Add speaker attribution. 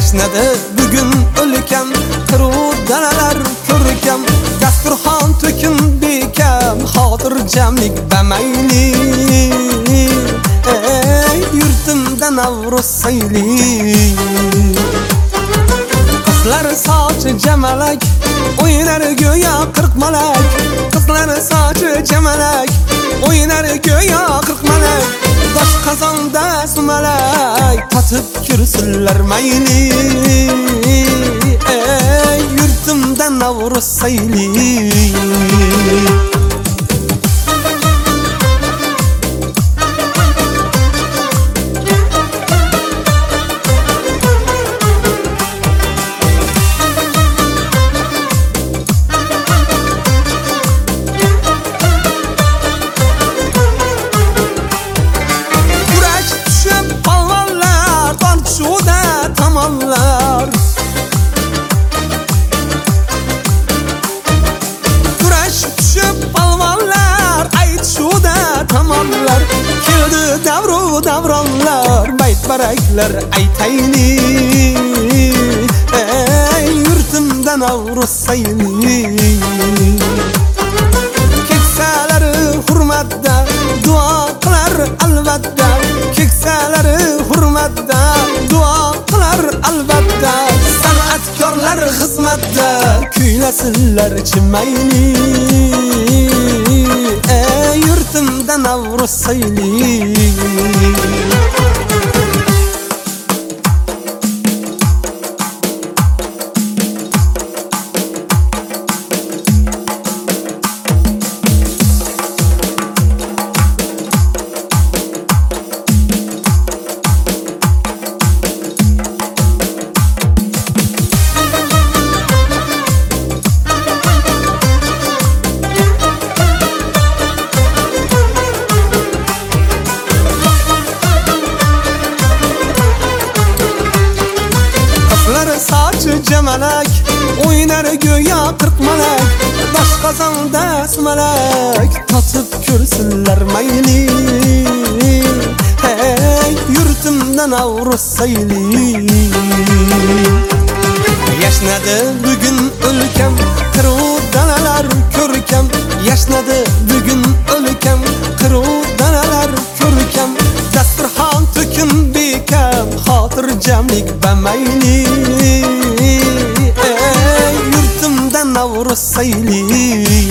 Speaker 1: Yashnadi bugun o'lkam, qiru dalalar ko'rkam, dasturxon to'kin bekam, xotirjamlik bamayli. Yurtimda Navruz sayli. Qizlar sochi jamalak, o'yinar go'yo 40 malak. Qizlar sochi jamalak, o'yinar go'yo 40 malak. Dosh qozonda sumalak, tatib ko'rsinlar mayli. Yurtimda Navruz sayli. Kurash tushib palvonlar, aytishuvda tamomlar. Keldi davru davronlar, bayt baraklar aytayli. Yurtimda Navruz sayli. Keksalari hurmatda duo qilar albatta. Keksalari hurmatda duo qilar albatta. San'atkorlar xizmatda kuylasinlar chimayli. Yurtimda Navruz sayli. Sochi jamalak, o'yinar go'yo 40 malak. Dosh qozonda sumalak, tatib ko'rsinlar mayli. Yurtimda Navruz sayli. Yashnadi bugun o'lkam, qiru dalalar ko'rkam. Yashnadi bugun o'lkam, qiru dalalar ko'rkam. Dasturxon to'kin bekam, xotirjamlik bamayli. Yurtimda Navruz sayli.